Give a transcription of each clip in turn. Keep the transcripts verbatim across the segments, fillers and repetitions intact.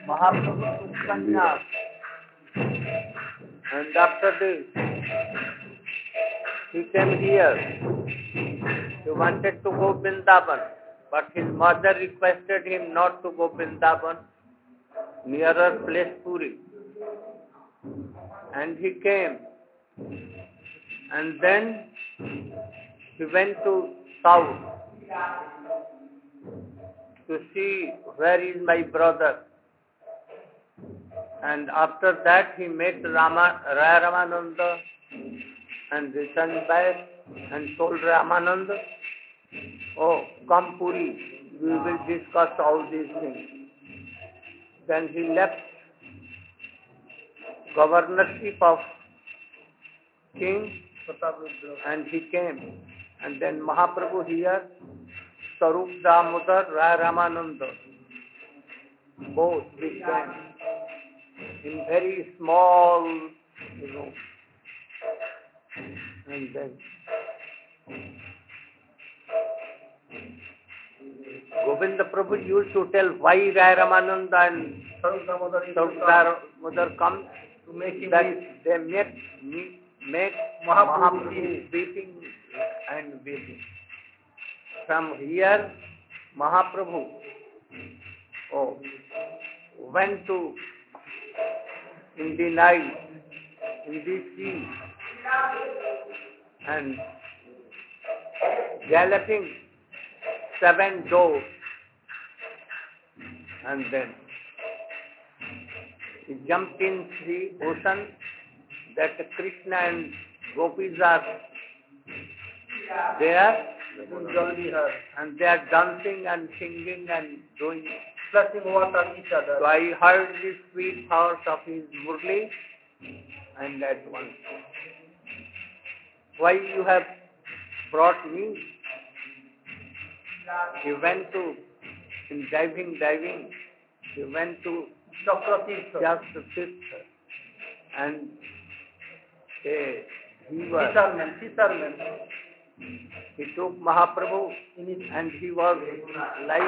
Mahaprabhu took sannyas, and after this he came here. He wanted to go Vrindavan, but his mother requested him not to go Vrindavan, nearer place Puri. And he came, and then he went to south to see where is my brother. And after that he met Rama, Raya Ramananda and returned back and told Ramananda, oh, come Puri, we will discuss all these things. Then he left governorship of king and he came. And then Mahaprabhu here, Sarup Damodar, Raya Ramananda, both became in very small, you know, and then Govinda Prabhu used to tell why Raya Ramananda and Sarup Damodar come to make that they make, make Mahaprabhu weeping and weeping. From here, Mahaprabhu oh, went to in the night, in the sea, and galloping seven doors, and then he jumped in the ocean that Krishna and gopis are there, and they are dancing and singing and doing splashing water on each other. So I heard the sweet sounds of his murli, and at once, why you have brought me? He went to, in diving, diving, he went to just the fifth, and a, he was, fisherman. He took Mahaprabhu and he was like,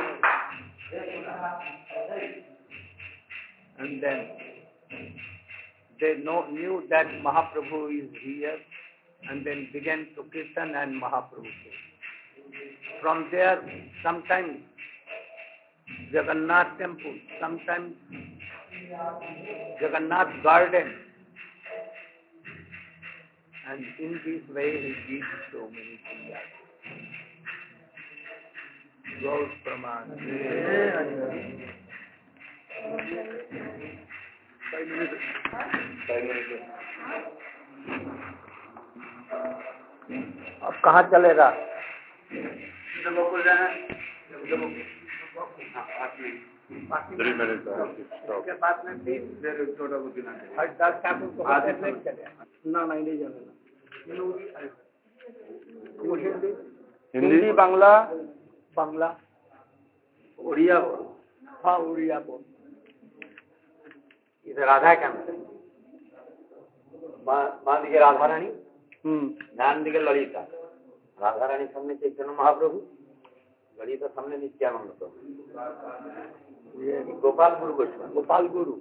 and then they know, knew that Mahaprabhu is here, and then began to kirtan and Mahaprabhu came. From there, sometimes Jagannath temple, sometimes Jagannath garden, and in this way he gives so many things. Gaur Praman. अब कहाँ चलेगा? गोकुल जाना है। Three minutes. उसके बाद में भी छोटा बुद्धि ना हर दस ठाकुर को हाथ में चले ना नहीं ले जाने हिंदी बांग्ला बांग्ला उड़िया बोल हाँ उड़िया बोल इधर राधा क्या बांध के राधा रानी ध्यान दिखे ललिता राधा रानी सामने चैतन्य महाप्रभु ललिता सामने नित्यानंद प्रभु ये गोपाल गुरु गोस्वामी गोपाल गुरु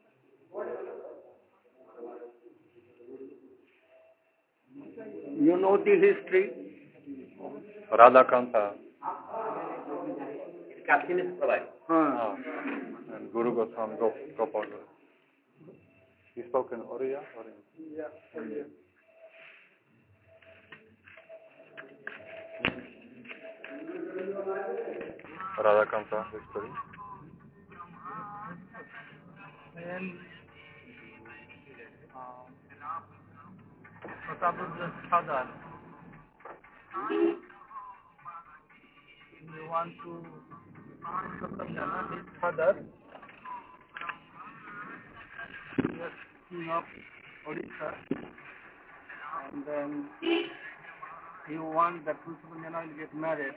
You know the history? Radha Kanta. Captain is Pravai. Huh. And Guru Goswami Gopal. He spoke in Oriya? Or in... Yeah, Oriya. Radha Kanta history. And Prataparudra's father, you want to Pratabjana, his father, he was king of Odisha, and then he wants that Pratabjana will get married.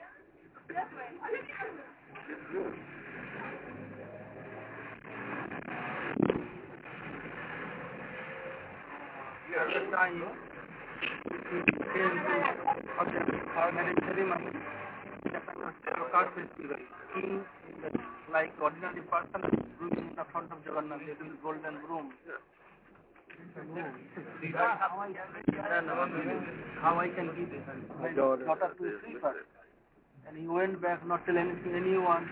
At the time, he came to attend our marriage ceremony. card festival. King, like ordinary person, broom in the front of Jagannath, they will golden broom. How I, how I can give my daughter to sleep her? And he went back, not tell anything, anyone.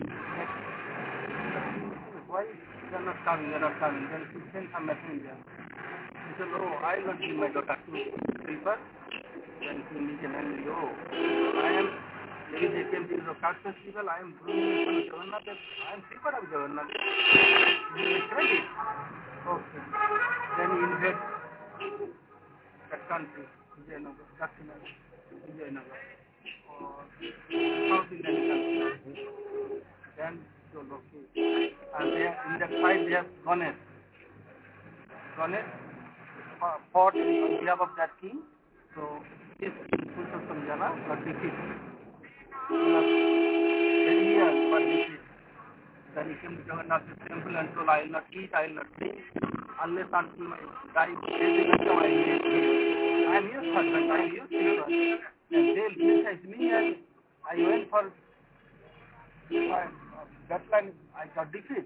Why they are not coming? They are not coming. Then he sent some messenger. He said, oh, I will not give my daughter to sleep her. Then he mentioned, oh, I am. Maybe they came to the card festival. I am doing Jagannath. I am sleeper of Jagannath. He will credit. Okay. Then he invade that country, Vijayanagar, Dakshina, Vijayanagar, or South Indian country. Then so okay. And they have, in that fight they have Ganesh. Ganesh fought on behalf of that king. So this king Purushottam Jana got defeated. Many years but defeated. Then he came to Jagannath's temple and told, I will not eat, I will not drink, unless until my die raising up I will eat. I am your husband, I am your silver. And they criticized me and I went for uh, that time I got defeated.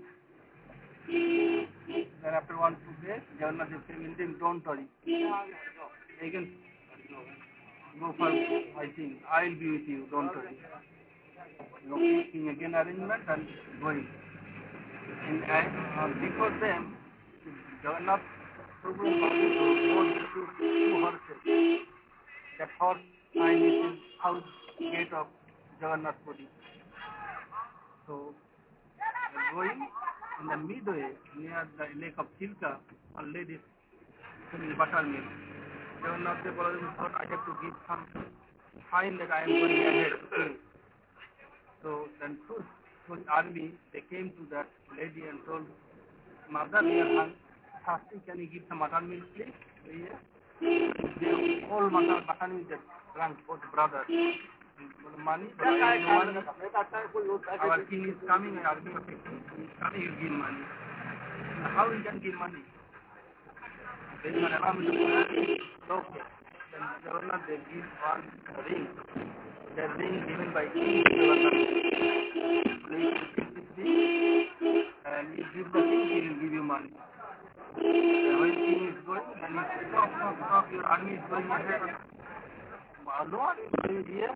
Then after one, two days, Jagannath came in him, don't worry. Again, go for fighting, I will be with you, don't worry. Okay, king again arrangement and going. And uh, before them, Jagannath Prabhu rode two, two horses. That horse time is in house gate of Jagannath Puri. So, going in the midway near the lake of Chilka, a lady is selling buttermilk. Jagannath Prabhu thought I have to give some sign that I am going ahead to king. So then through, through army, they came to that lady and told, Mother, we are thirsty, can you give some buttermilk, please? Yeah. They all buttermilk they drank, both brothers. Money, but no money. Our king is coming, and army of the king is coming, you give money. How we can give money? They will allow me to give. Okay. Then Jagannath, they give one ring. The ring given by king Jagannath. Please take this ring, and you give the king, he will give you money. And when king is going, then you say, stop, stop, stop, your army is going ahead. No army is going here.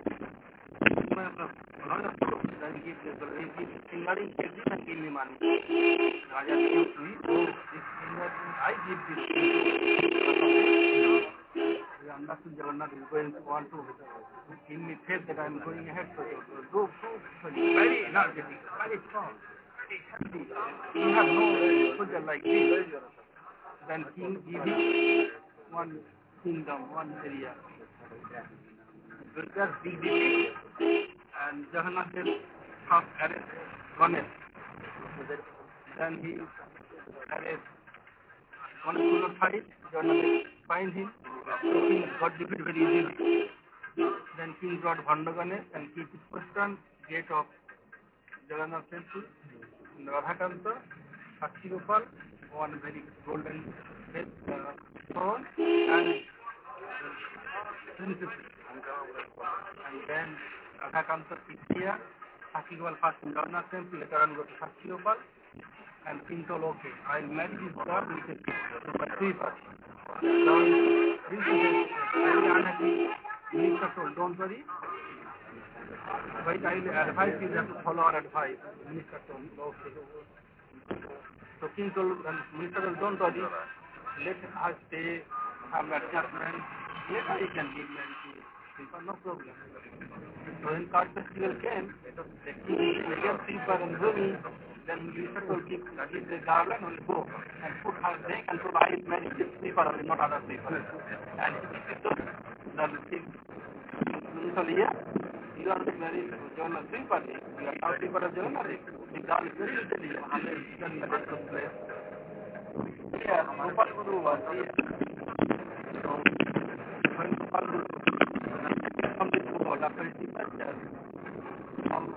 Then give the finger, give this and give me money. Raja came to me, oh, this finger, I give this finger. We understood Jagannath is going to want to give me faith that I am going ahead. So, do, do, very energetic, very strong, very healthy. You have no soldier like this. Then king give him one kingdom, one area. Just big defeat, and Jagannath then first arrest Ganesh. Then he arrest Ganesh could not fight. Jagannath find him. So king got defeated very easily. Then king brought Bhanda Ganesh and keep his western gate of Jagannath temple. Radhakanta, Sakshi Gopal, one very golden uh, stone, and princess. And then Radhakanta is here. Sakshi Gopal first in Jagannath temple, later on go to Sakshi Gopal. And king told, okay, I'll marry this girl with a sweeper. Now, princess is very unhappy. Minister told, don't worry. But I will advise you, you have to follow our advice. Minister told, okay. So king told, and minister told, don't worry. Let us stay, have adjustment. Later he can give marriage to sweeper, no problem. So when card festival came, the king again sweeper and Bhumi. Then minister told, keep the garland will go and put her neck and put eyes married with sweeper only, not other sweeper. And he told, the king told, yeah, you are very Jagannath sweeper. You are not sweeper of Jagannath. The girl is very intelligent, unless she can make the place. Yeah, Gopal Guru was here. So when Gopal Guru come to the world after his departure, some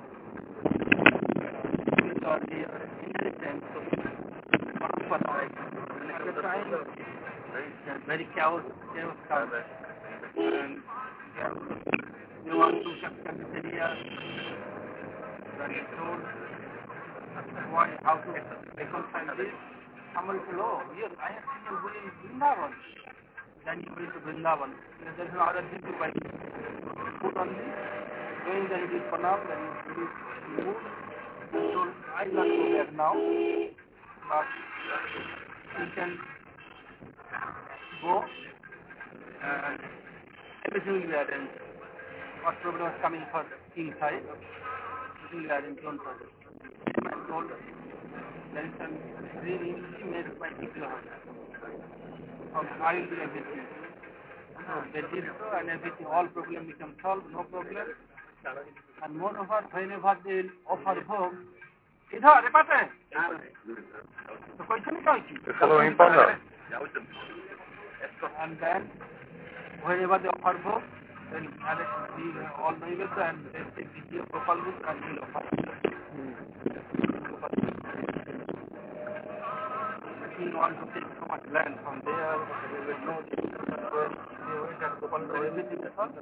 or the inheritance of Parampara, and at the time, very chaos, chaos comes. And you want to capture this area, then he told what, how to reconcile this. Somebody said, oh, yes, I have seen you going in Vrindavan. Then he went to Vrindavan. There is no other thing to buy. Put on this, going then he did Pranam, then he did moved. He told, I will not go there now, but you can go and everything will be arranged. What problem is coming for inside, everything will be arranged, don't worry. I told her, there is some really made by people. I will do everything. So they did so and everything, all problem become solved, no problem. And moreover, whenever they will offer home, इधर रे पाते हैं तो कोई नहीं कहती and then whenever they offer home, then all the events and they take the Gopal book and will offer. He wants to take so much land from there, they will know where they went and Gopal book everything is all.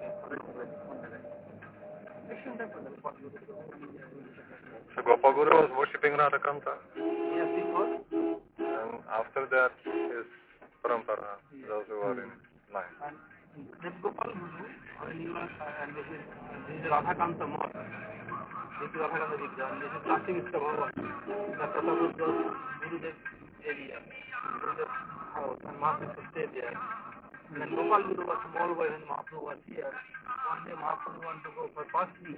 So Gopaguru was worshipping Radhakanta. Yes, he was. And after that, his parampara, those who were in line. And this Gopal Guru, when he was, and this is, this is Radhakanta Mott. This is Radhakanta Vidya, and this is Kasi Mishra Bhagavan. The Pratapur Gurudev area, Gurudev house, and Mahaprabhu stayed there. And then Gopal Guru was small boy when Mahaprabhu was here. One day Mahaprabhu wanted to go for fasting.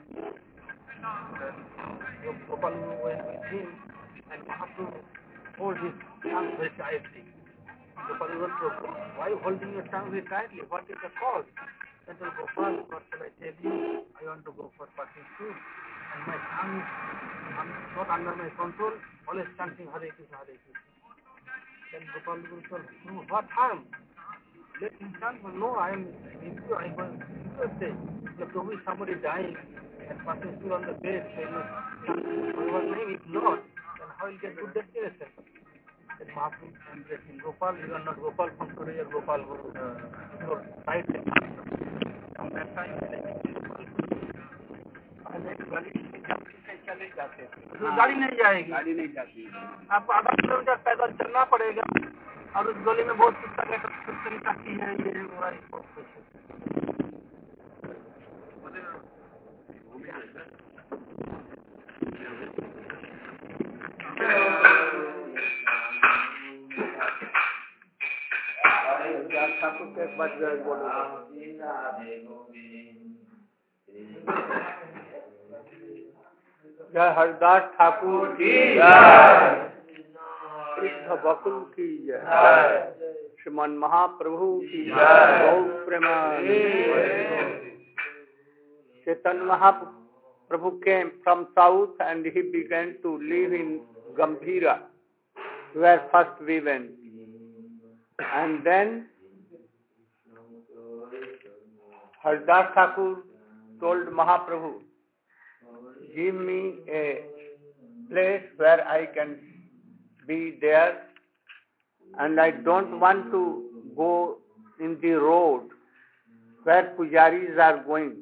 And Gopal Guru went with him, and Mahaprabhu hold his tongue very tightly. Gopal Guru said, why are you holding your tongue very tightly? What is the cause? I told Gopal, what shall I tell you? I want to go for fasting too. And my tongue is not under my control, always chanting Hare Krishna, Hare Krishna. Then Gopal Guru told, no, what harm? Let him chant, but no, I am into, I was interested. If there is somebody dying and passing through on the bed, so you chant Bhagavan's name, if not, then how will you get good destination? Then Mahaprabhu embraced him. Gopal, you are not Gopal from today, you are Gopal Guru. So, right there. From that time, I think Gopal Guru. And then गाड़ी चले जाते हैं गाड़ी नहीं जाएगी गाड़ी नहीं जाती आपको आधा किलोमीटर पैदल चलना पड़ेगा और उस गली में बहुत कुछ तक कुछ ताकि है ये हमारी बहुत कुछ ठाकुर के बाद जय हरदास ठाकुर की जय, कृष्ण बकुल की जय, श्रीमन महाप्रभु की जय, गौ Premanand. Chaitanya Mahaprabhu came from south and he began to live in Gambhira, where first we went. And then Hardas Thakur told Mahaprabhu, give me a place where I can be there, and I don't want to go in the road where pujaris are going.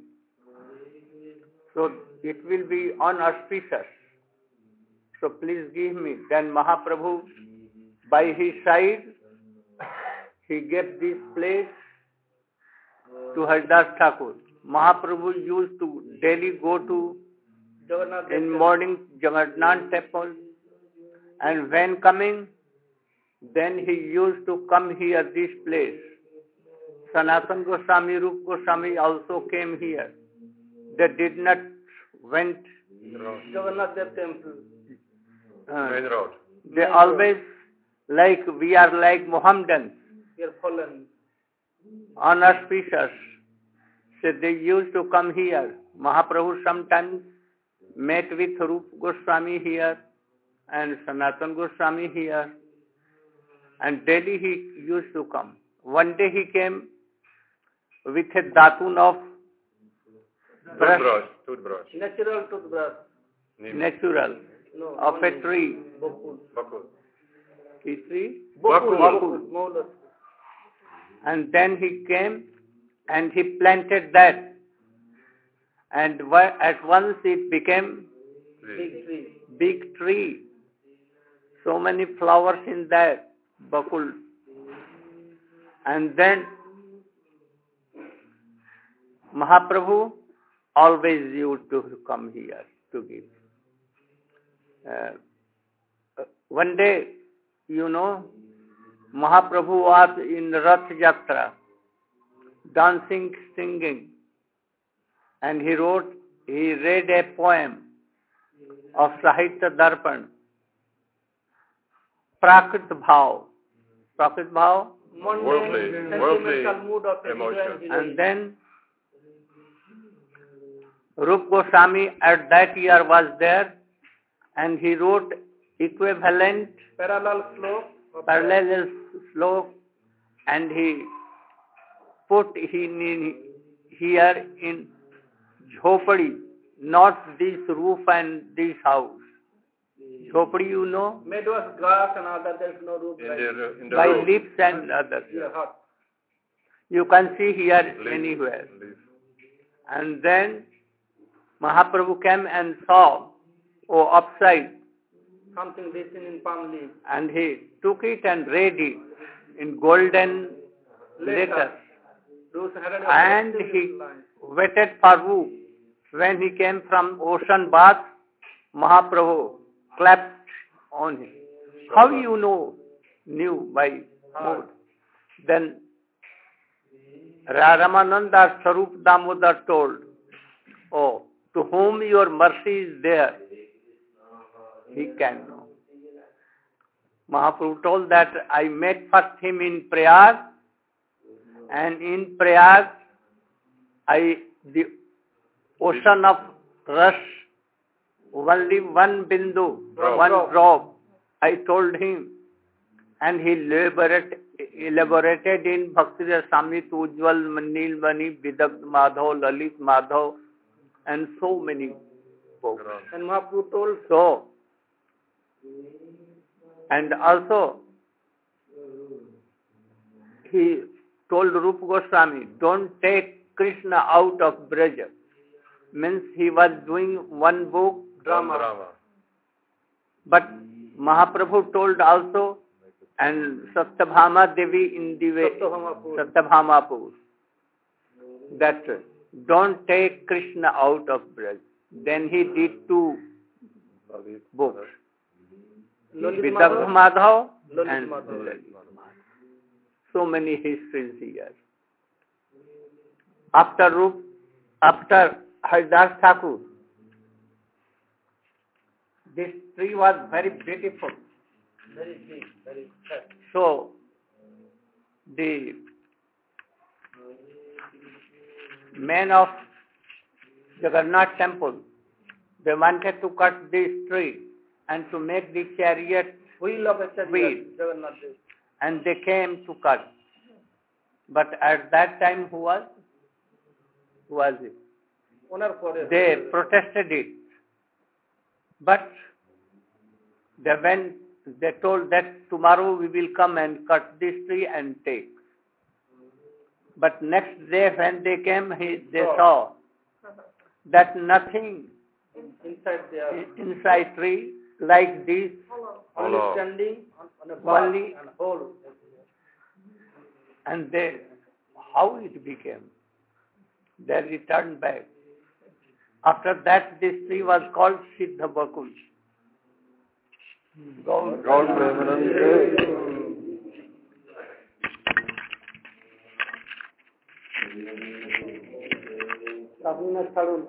So it will be unauspicious. So please give me. Then Mahaprabhu, by his side, he gave this place to Hardas Thakur. Mahaprabhu used to daily go to in morning Jagannath temple, and when coming, then he used to come here, this place. Sanatana Goswami, Rupa Goswami also came here. They did not went Jagannath temple. Uh, Main road. They always like we are like Mohammedans. We are fallen. Unauspicious. So they used to come here. Mahaprabhu sometimes met with Rupa Goswami here and Sanatana Goswami here, and daily he used to come. One day he came with a datun of brush, Toothbrush. Toothbrush. natural toothbrush, Neem. natural, no, of a tree. Bakul. Which tree? Bakul. Bakul. And then he came and he planted that and at once it became Big tree. Big tree. So many flowers in that bakul. And then Mahaprabhu always used to come here to give. Uh, one day, you know, Mahaprabhu was in Rath Yatra, dancing, singing, and he wrote, he read a poem of Sahitya Darpan, Prakrit Bhav. Prakrit Bhav? Worldly, worldly emotion. And then Rup Goswami at that year was there, and he wrote equivalent parallel slope, parallel slope, and he put in here in Jhopadi, not this roof and this house. Jhopadi, you know? Made of grass and other, there is no roof. In the, in the by roof. leaves and others. Yeah. You can see here Leaf, anywhere. leaf. And then Mahaprabhu came and saw, oh, upside. Something written in palm leaf. And he took it and read it in golden letters. And he waited for who? When he came from ocean bath, Mahaprabhu clapped on him. How you know? Knew by mood. Then Ramananda Sarup Damodar told, oh, to whom your mercy is there, he can know. Mahaprabhu told that I met first him in Prayag, and in Prayag, I, the ocean of rush, only one bindu, Drop. one drop, I told him, and he elaborate, elaborated in Bhakti Rasamrita, Ujjwal, Nil Mani, Vidagdh Madhav, Lalit Madhav, and so many books. And Mahaprabhu told so, and also, he told Rupa Goswami, don't take Krishna out of Braja. Means he was doing one book, drama. drama. But Mahaprabhu told also, and Satyabhama Devi in the way, Satyabhamapur, that don't take Krishna out of Braj. Then he did two books, Vidagdh Madhav and Lalit. So many histories here. After Rup, after Haridas Thakur, this tree was very beautiful. very big, very fat. So, the men of Jagannath temple, they wanted to cut this tree and to make the chariot Wheel of a chariot, wheel. Jagannath. And they came to cut. But at that time, who was? Who was it? Owner for it. They protested it. But they went, they told that tomorrow we will come and cut this tree and take. But next day when they came, he, they Oh. saw that nothing Inside there. inside tree like this, Only Hello. standing on, on a bar Only- and a hole. and they, how it became? They returned back. After that, this tree was called Siddha Bakul. Gaur- Gaur Premanande. Ravina Tharun.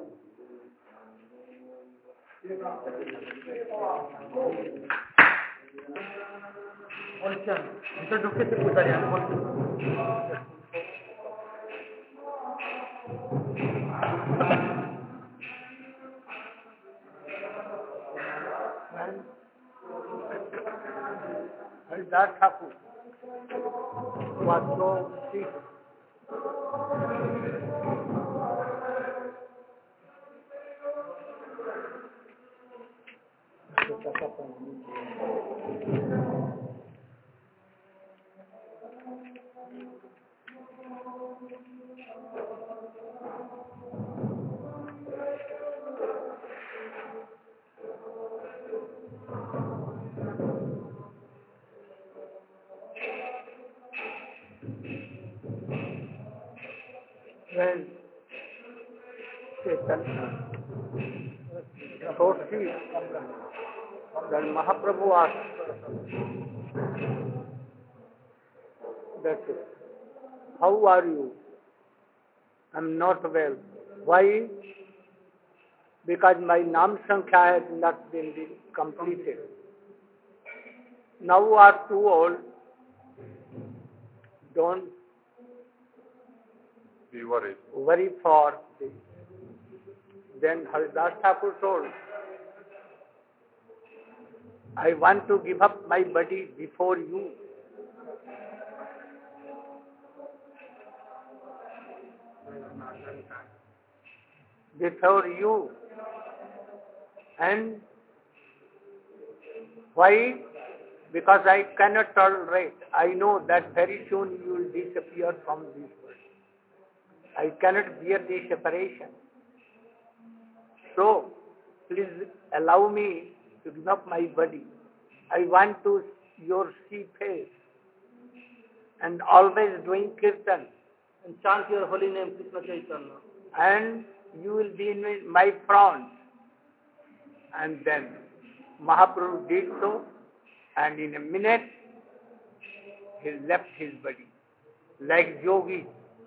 বলছেন ভিতরে ঢুকেছে পূজারি আমি বলছি Haridas Thakur was so sick. when Chaitanya Toshi, then Mahaprabhu asked that, how are you? I'm not well. Why? Because my Nam Sankhya has not been completed. Now you are too old. Don't be worried. Worry for this. Then Haridas Thakur told, I want to give up my body before you. Before you. And why? Because I cannot tolerate. I know that very soon you will disappear from this world. I cannot bear the separation. So, please allow me to give up my body. I want to see your see face and always doing kirtan And chant your holy name, Krishna Chaitanya. and you will be in my front. And then Mahaprabhu did so, and in a minute he left his body like yogi.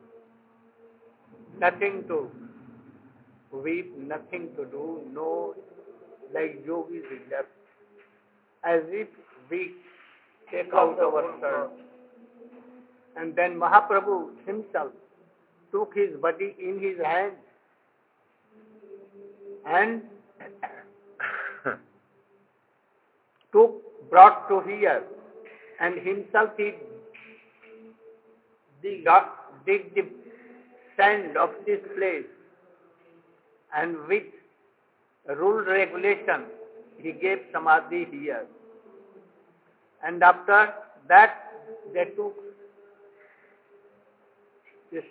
Nothing to weep, nothing to do, no, like yogis he left. As if we take out our shirt. And then Mahaprabhu himself took his body in his hand and took, brought to here, and himself he dig, dig the sand of this place, and with rule regulation he gave samadhi here. And after that they took this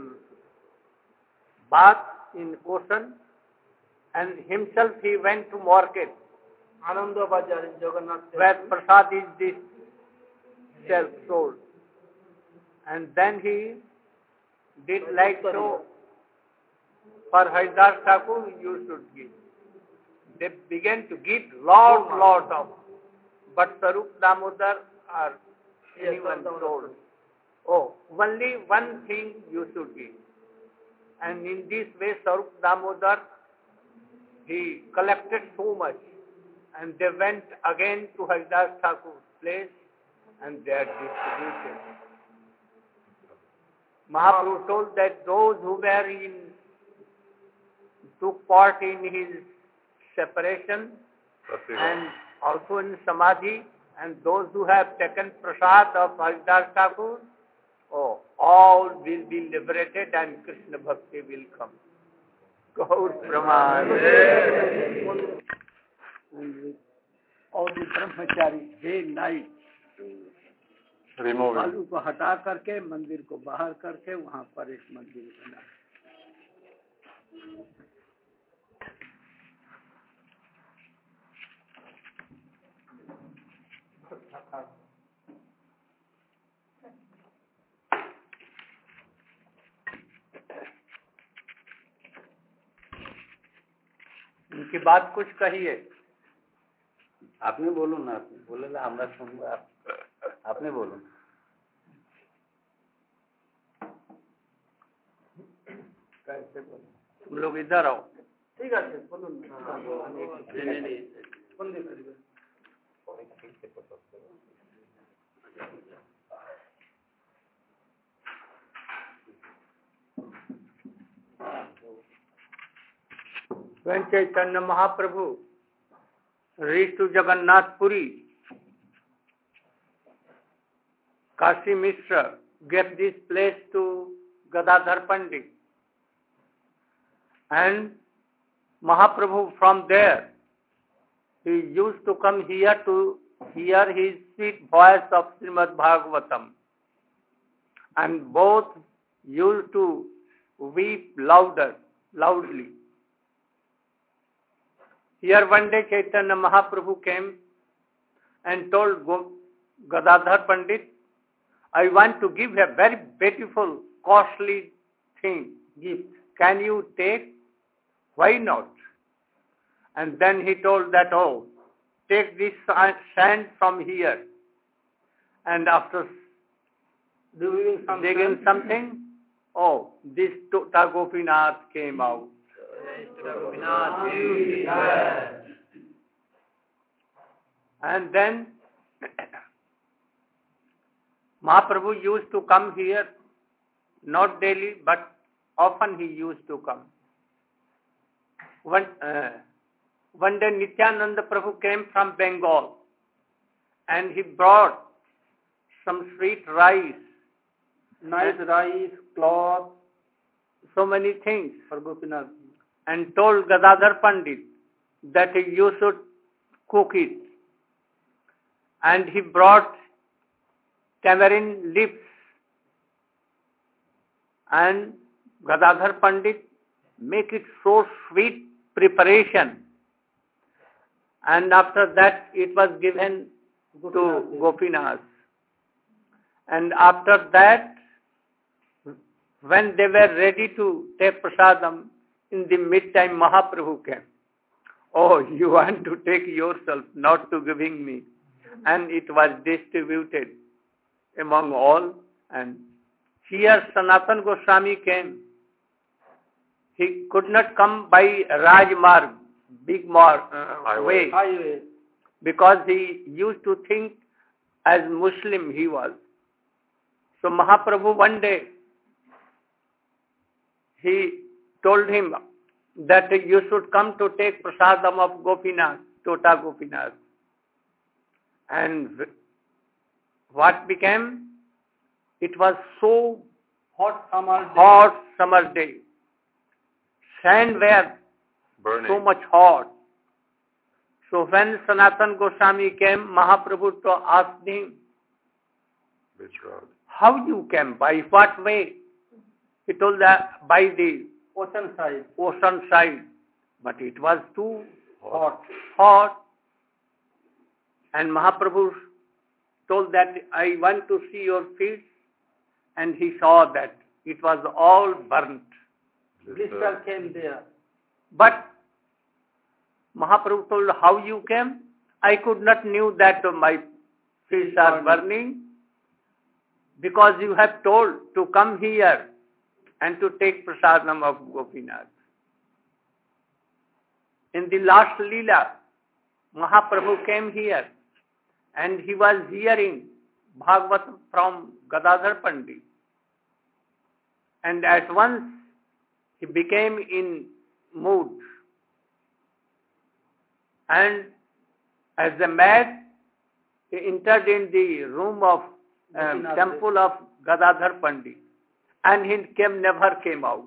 bath in ocean, and himself he went to market Ananda Bajar in Jagannath. where prasad is this self sold. And then he did like so. For Haridas Thakur you should give. They began to give lot, lot of. But Sarup Damodar or anyone told, oh, only one thing you should give. And in this way Sarup Damodar, he collected so much. And they went again to Haridas Thakur's place and they are distributed. Mahaprabhu told that those who were in, took part in his separation and also in Samadhi, and those who have taken prasad of Haridas Thakur, oh, all will be liberated and Krishna Bhakti will come. Gaur Praman. And all the brahmachari day night Removing. बालू को हटा करके मंदिर को बाहर करके वहाँ पर एक मंदिर बना. उनकी बात कुछ कहिए. आपने बोलो ना, आपने बोले ना, हमरा सुनबो. आप आपने बोलो. कैसे बोलो? तुम लोग इधर आओ. ठीक है, बोलो ना. नहीं नहीं बंद करिए. When Chaitanya Mahaprabhu reached to Jagannath Puri, Kashi Mishra gave this place to Gadadhar Pandit. And Mahaprabhu from there, he used to come here to hear his sweet voice of Srimad Bhagavatam. And both used to weep louder, loudly. Here one day Chaitanya Mahaprabhu came and told Gadadhar Pandit, I want to give a very beautiful, costly thing, gift. Can you take? Why not? And then he told that, oh, take this sand from here. And after Doing something. digging something, oh, this Tota Gopinath came out. And then Mahaprabhu used to come here, not daily, but often he used to come. One, uh, one day Nityananda Prabhu came from Bengal and he brought some sweet rice, Nice rice, cloth, so many things, for Gopinath. and told Gadadhar Pandit that you should cook it. And he brought tamarind leaves, and Gadadhar Pandit make it so sweet preparation. And after that it was given to Gopinath. And after that, when they were ready to take prasadam, in the mid-time Mahaprabhu came. Oh, you want to take yourself, not to giving me. And it was distributed among all. And here Sanatana Goswami came. He could not come by Rajmarg, big mar, uh, Highway. way, Highway. because he used to think as Muslim he was. So Mahaprabhu one day, he told him that you should come to take prasadam of Gopinath, Tota Gopinath. And what became? It was so Hot summer day. hot summer day. Sand were Burning. so much hot. So when Sanatana Goswami came, Mahaprabhu to asked him, Which road? how you came? By what way? He told that by the Ocean side. ocean side. But it was too Hot. hot. And Mahaprabhu told that I want to see your feet. And he saw that it was all burnt. This, Blister uh, came there. But Mahaprabhu told, how you came? I could not knew that my feet are burning, because you have told to come here and to take prasadam of Gopinath. In the last Leela, Mahaprabhu came here and he was hearing Bhagavatam from Gadadhar Pandit. And at once he became in mood. And as a mad, he entered in the room of um, temple of Gadadhar Pandit. And he came, never came out.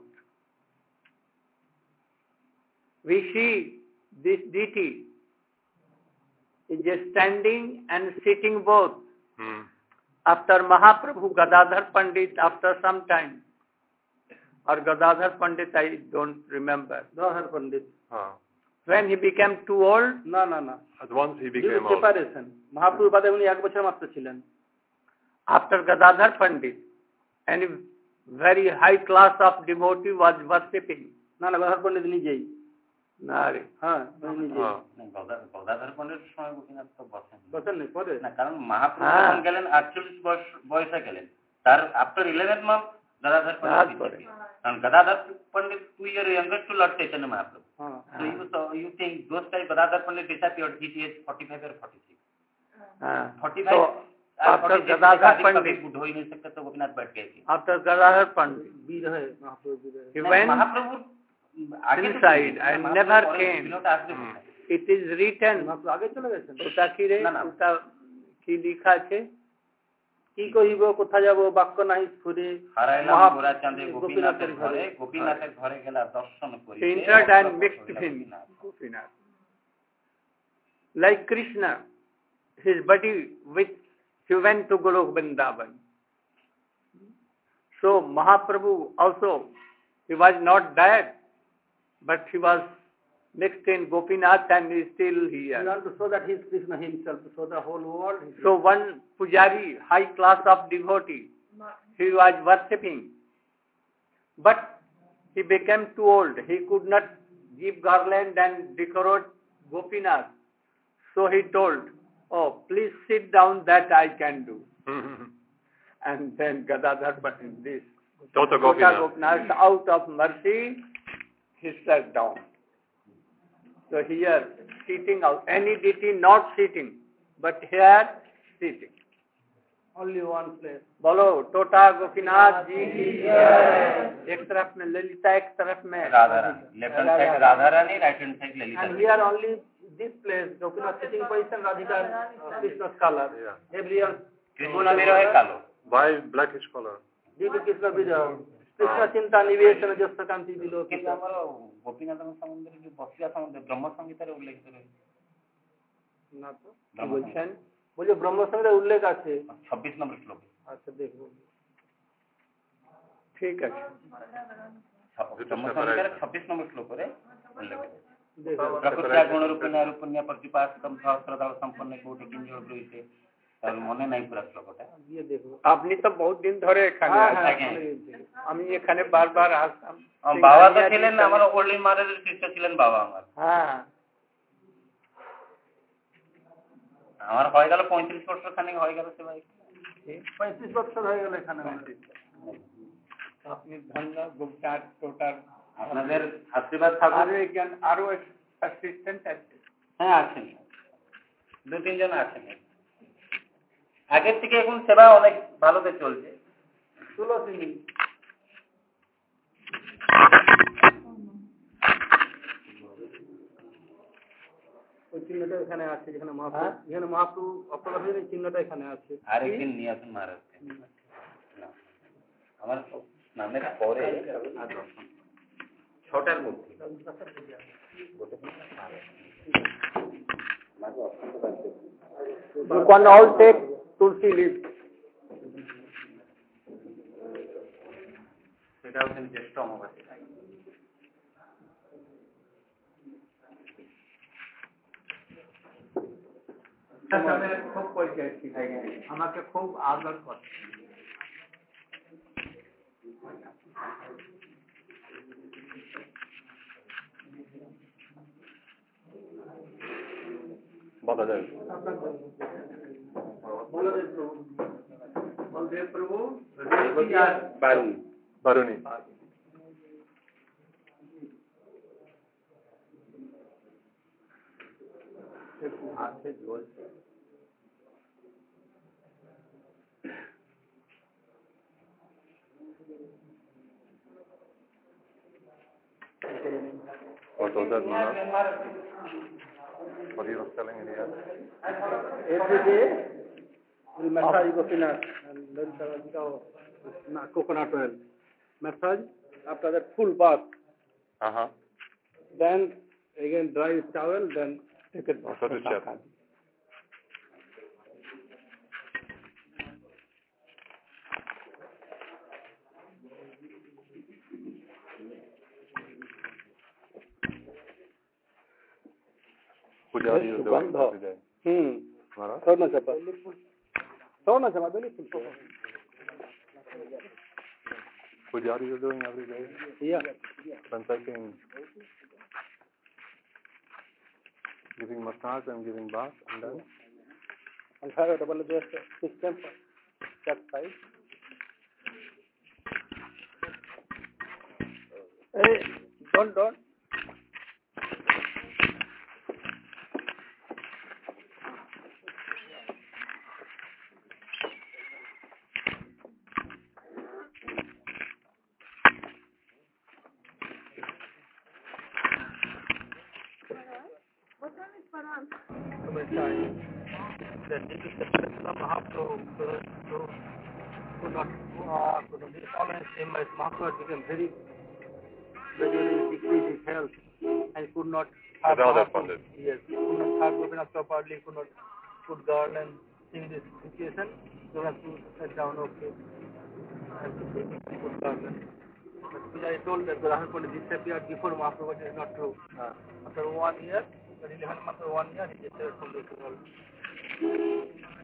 We see this deity is just standing and sitting both. hmm. After Mahaprabhu, Gadadhar Pandit, after some time, or Gadadhar Pandit, I don't remember. Gadadhar Pandit. Ah. When he became too old, না না না At once he Due became to out. preparation. Mahaprabhu বাদে উনি এক বছর মাত্র ছিলেন। after Gadadhar Pandit, and a very high class of devotee was worshipping. না না গদাধর পণ্ডিত নিজেই। Nare. হ্যাঁ উনি নিজেই। Ah. গদাধর পণ্ডিতের সময় গোপীনাথ তো বসেন বসেন নেই পরে। না, কারণ মহাপ্রভু হ্যাঁ। যখন গেলেন আটচল্লিশ বয়স বয়সে গেলেন, তার after eleven month Gadadhar Pandit তারপরে। কারণ Gadadhar Pandit two year younger to lord Chaitanya Mahaprabhu. হ্যাঁ। So you, so you think those time Gadadhar Pandit disappeared, he is forty-five or forty-six. Uh, forty-five. so और after forty-six Gadadhar कभी Pandit, बुढ़ हो ही नहीं सकता, तो गोपीनाथ बैठ गए थे। after Gadadhar Pandit, বীর হয়ে মহাপ্রভু বীর হয়ে। he नहीं, went महाप्रभु आगे तो inside चले गए, and महाप्रभु never और came. गोपीनाथ आगे कोথায়? It is written, মহাপ্রভু আগে চলে গেছেন। ওটা কি রে? না, না। ওটা কি লেখা আছে? কি কহিব কোথায় যাব বাক্য নাহি স্ফুরে। হারাইলাম মহা- গোরা চাঁদে গোপীনাথের ঘরে, ঘরে। গোপীনাথের ঘরে গেলা দর্শন করি। He entered and mixed in Gopinath. Like Krishna, his body with, he went to Golok Vrindavan. So Mahaprabhu also, he was not dead, but he was mixed in Gopinath and is still He here. want to show that he is Krishna himself, to show the whole world. he is So one Pujari, high class of devotee, he was worshipping. But he became too old. He could not give garland and decorate Gopinath. So he told, oh, please sit down, that I can do. And then Gadadhar, but in this, Tota Tota Gopinath. Gopinath, out of mercy, he sat down. So here, sitting out, any deity not sitting, but here, sitting. Only one place. बोलो टोटा गोपीनाथ जी की जय। एक तरफ में ललिता, एक तरफ में Radha Rani, left hand side Radha Rani, right hand side Lalita. And here only this place, Gopinath sitting position, Radhika, uh, Krishna's color. Yeah. Everyone. Krishna विरह कालो। Why blackish color? Due to Krishna Vijay. Krishna Chinta Nivesana Jasta Kanti below. କିନ୍ତୁ ଆମର ଗୋପୀନାଥ ସମୁଦ୍ରରେ ଯୋଉ ବସିବା ସମୁଦ୍ର ବ୍ରହ୍ମ ସଂହିତାରେ ଉଲ୍ଲେଖିତ ରହିଛି। না তো কি বলছেন? বলে ব্রহ্ম সংহিতায় উল্লেখ আছে। छब्बीस নম্বর শ্লোক। আচ্ছা দেখবো। ঠিক আছে। ব্রহ্ম সংহিতার छब्बीस নম্বর শ্লোকରେ উল্লেখ আছে। দেখো। প্রকৃতি গুণ রূপেণ রূপণ্য প্রতিপাদিতম সহস্রদল সম্পন্ন কোটি কিঞ্জল রয়েছে। তার মনে নাই পুরো শ্লোকটা। গিয়ে দেখো। আপনি তো বহুত দিন ধরে এখানে আছেন। আমি এখানে বারবার আসতাম। বাবা তো ছিলেন আমার ওল্ড মহারাজের শিষ্য ছিলেন বাবা আমার। হ্যাঁ। আমার হয়ে গেল পঁয়ত্রিশ বছর খানিক হয়ে গেল সেবাই। পঁয়ত্রিশ বছর হয়ে গেল এখানে। আপনি ধন্য গুপ্তার টোটার আপনাদের আশীর্বাদ থাকুক। আরো একজন আরো অ্যাসিস্ট্যান্ট আছে। হ্যাঁ আছেন, দু তিনজন আছেন। আগের থেকে এখন সেবা অনেক ভালোতে চলছে। তুলসী ওই চিহ্নটা এখানে আছে, যেখানে মহাপ্রভু যেখানে মহাপ্রভু অপরাধের এই চিহ্নটা এখানে আছে। আরেকদিন নিয়ে আসুন মহারাজকে। আমার স্নানের পরে ছটার মধ্যে You can all take tulsi leaf. সেটা হচ্ছেন জ্যেষ্ঠ অমাবাস্যা। খুব পরিচয় ছিল, আমাকে খুব আদর করে। Baladev. বলদেব প্রভু বলদেব প্রভু বারুণ Baruni. হাতে ঝোলছে। What was that, Maharaj? What he was telling in here? Every day we massage Gopinath and then Radhika coconut oil. Massage after that full bath. Uh-huh. Then again dry towel, then take it Also to chap. Pujari is doing every day. Hmm. Maharaj? Sorna chapa. Sorna chapa, deli full. Pujari is doing every day. Yeah. Pantaking, giving massage and giving bath, and then And have a double just system that side. Hey, don't, don't. Then this is the person of Mahaprabhu to, to, to not uh, to not dishonest him as Mahaprabhu became very gradually decreased his health and could not have Radha Mahaprabhu. Pandit. Yes, could not have Gopinath properly, could not put guard and see this situation. So have to set down, okay, and to put guard. But Pujari told that the Radha Pandit disappeared before Mahaprabhu, but it is not true. Uh, after one year, eleven months or one year, he disappeared from the world.